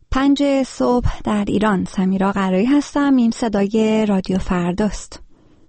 5 صبح در ایران. سمیرا قرایی هستم. این صدای رادیو فرداست.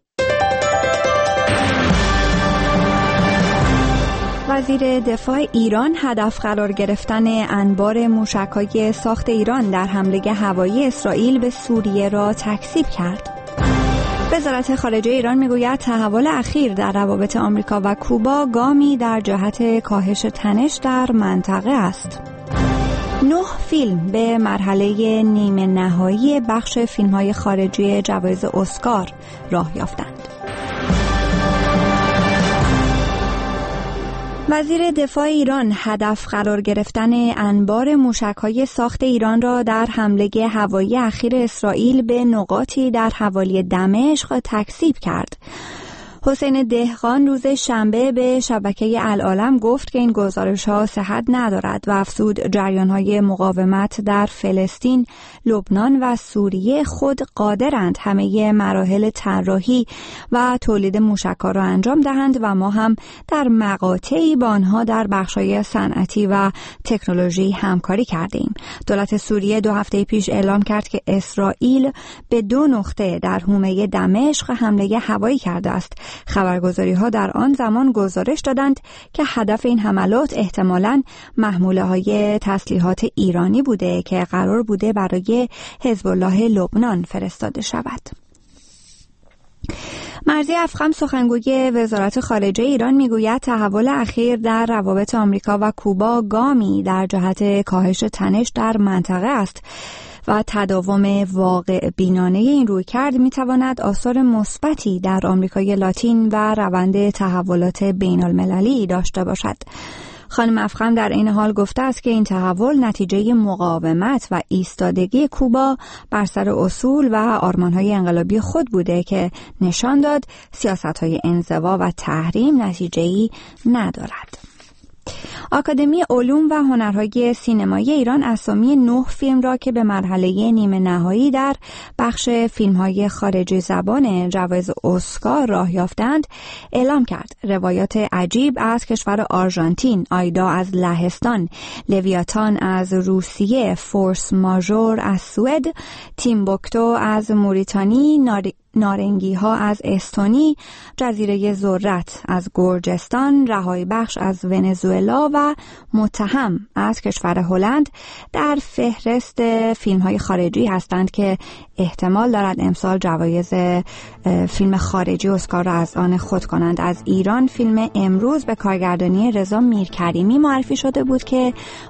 وزیر دفاع ایران هدف قرار گرفتن انبار موشک‌های ساخت ایران در حمله هوایی اسرائیل به سوریه را تکذیب کرد. وزارت خارجه ایران میگوید تحول اخیر در روابط آمریکا و کوبا گامی در جهت کاهش تنش در منطقه است. 9 فیلم به مرحله نیمه نهایی بخش فیلم‌های خارجی جوایز اسکار راه یافتند. وزیر دفاع ایران هدف قرار گرفتن انبار موشک‌های ساخت ایران را در حمله هوایی اخیر اسرائیل به نقاطی در حوالی دمشق تکذیب کرد. حسین دهقان روز شنبه به شبکه العالم گفت که این گزارش‌ها صحت ندارد و افزود جریان‌های مقاومت در فلسطین، لبنان و سوریه خود قادرند همه مراحل طراحی و تولید موشک‌ها را انجام دهند و ما هم در مقاطعی با آنها در بخش‌های صنعتی و تکنولوژی همکاری کردیم. دولت سوریه 2 هفته پیش اعلام کرد که اسرائیل به 2 نقطه در حومه دمشق حمله هوایی کرده است. خبرگزاری‌ها در آن زمان گزارش دادند که هدف این حملات احتمالاً محموله‌های تسلیحات ایرانی بوده که قرار بوده برای حزب الله لبنان فرستاده شود. مرضی افخم سخنگوی وزارت خارجه ایران میگوید تحول اخیر در روابط آمریکا و کوبا گامی در جهت کاهش تنش در منطقه است و تداوم واقع بینانه این رویکرد میتواند آثار مثبتی در آمریکای لاتین و روند تحولات بین المللی داشته باشد. خانم افخم در این حال گفته است که این تحول نتیجه مقاومت و ایستادگی کوبا بر سر اصول و آرمان‌های انقلابی خود بوده که نشان داد سیاست‌های انزوا و تحریم نتیجه‌ای ندارد. آکادمی علوم و هنرهای سینمایی ایران اسامی 9 فیلم را که به مرحله نیمه نهایی در بخش فیلم‌های خارجی زبان جوایز اسکار راه یافتند اعلام کرد. روایات عجیب از کشور آرژانتین، آیدا از لهستان، لویاتان از روسیه، فورس ماژور از سوئد، تیمبوکتو از موریتانی، نارنگی ها از استونی، جزیره ذرت از گرجستان، رهایی بخش از ونزوئلا و متهم از کشور هلند در فهرست فیلم های خارجی هستند که احتمال دارد امسال جوایز فیلم خارجی اسکار را از آن خود کنند. از ایران فیلم امروز به کارگردانی رضا میرکریمی معرفی شده بود که